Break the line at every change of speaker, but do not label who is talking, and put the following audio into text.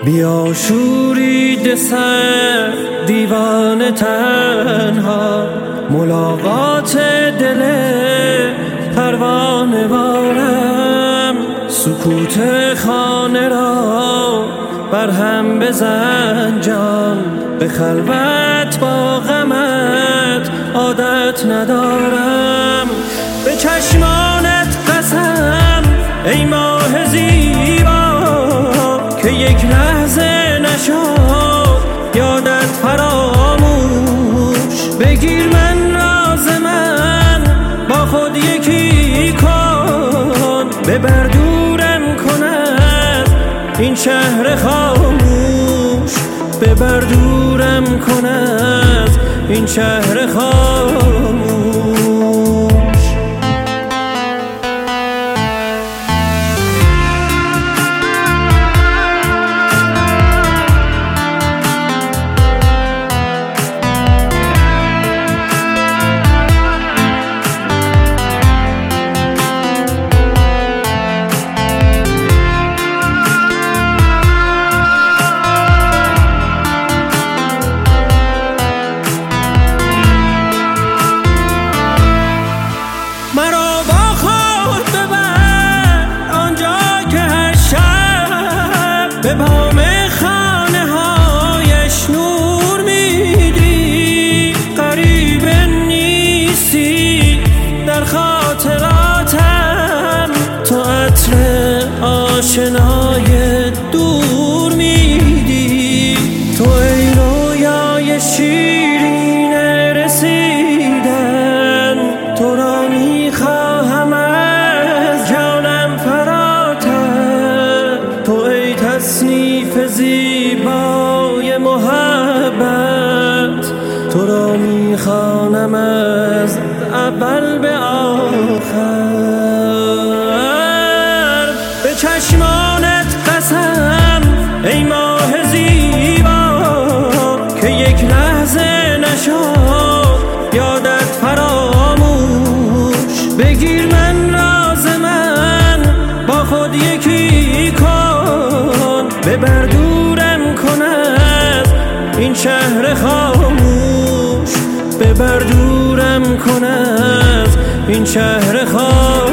بیا شورید سر دیوان تنها، ملاقات دل پروانه وارم. سکوت خانه را برهم بزن جان، به خلوت با غمت عادت ندارم. به چشمانت قسم ای ماه زیبا که یک لحظه نشد یادت فراموش. بگیر من راز من با خود یکی کن، ببر دورم کن از این شهر خاموش، ببر دورم کن از این شهر خاموش. به بام خانه هایش نور میدی، غریب نیستی در خاطراتم. تو عطر آشنای دور میدی، تو ای رویای شیرین رسیدن. تو را میخواهم از جانم فراتر، تو ای تصنیف زیبای محبت. تو را میخوانم از اول به آخر. به چشمانت قسم ای ماه زیبا که یک لحظه نشد یادت فراموش. بگیر من راز من با خود یکی کن، ببر دورم کن از این شهر خاموش، ببر دورم کن از این شهر خاموش.